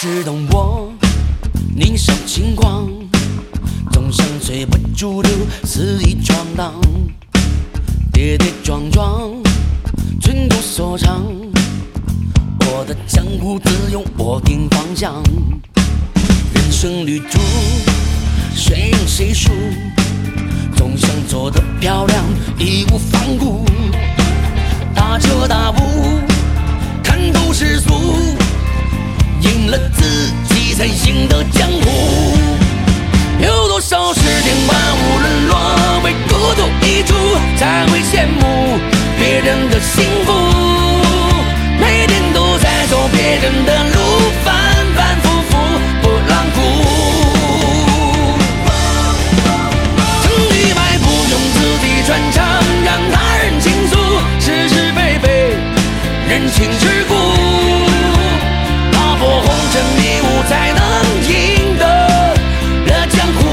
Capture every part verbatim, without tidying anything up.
是懂我年少轻狂，总想随波逐流，肆意闯荡，跌跌撞撞，寸土所长。我的江湖自有我定方向，人生旅途谁赢谁输，总想做得漂亮，义无反顾，大彻大悟，看透世俗，赢了自己才赢得江湖。有多少世间万物沦落为孤独一注，才会羡慕别人的幸福，每天都在走别人的路，反反复复不让步，成与败不用自己传唱，让他人倾诉是是非非，人情世故，打破红尘迷雾才能赢得了江湖。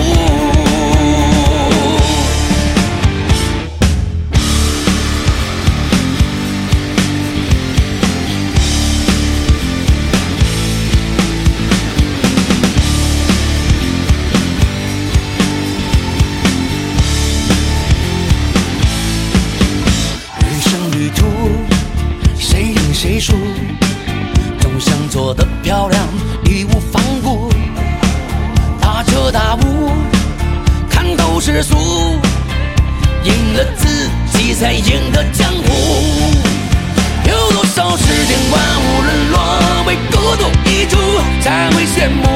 人生旅途谁赢谁输，总想做得漂亮，义无反顾，大彻大悟，看透世俗，赢了自己才赢得江湖。有多少世间万物沦落为孤独一注，才会羡慕